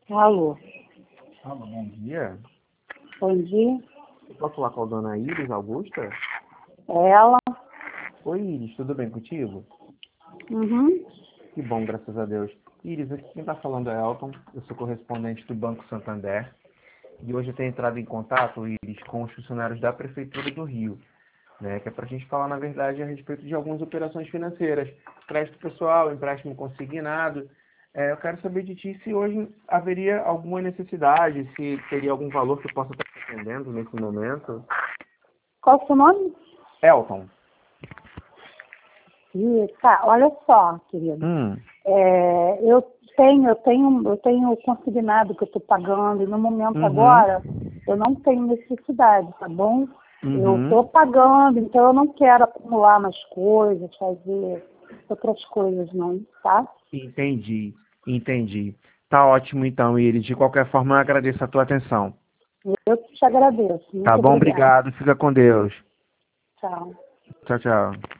Alô, Alô, bom dia. bom dia. Eu posso falar com a dona Iris Augusta? É ela? Oi, Iris, tudo bem contigo? Uhum. Que bom, graças a Deus. Iris, aqui quem está falando é Elton, eu sou correspondente do Banco Santander. E hoje eu tenho entrado em contato, Iris, com os funcionários da Prefeitura do Rio, né? Que é para a gente falar, na verdade, a respeito de algumas operações financeiras. Crédito pessoal, empréstimo consignado. Eu quero saber de ti se hoje haveria alguma necessidade, se teria algum valor que eu possa estar atendendo nesse momento. Qual o seu nome? Elton. Tá, olha só, querido. Eu tenho consignado que eu estou pagando e no momento agora eu não tenho necessidade, tá bom? Eu estou pagando, então eu não quero acumular mais coisas, fazer outras coisas não, tá? Entendi. Tá ótimo então, Iris. De qualquer forma, eu agradeço a tua atenção. Eu te agradeço. Tá Muito bom? obrigada. Obrigado. Fica com Deus. Tchau. Tchau, tchau.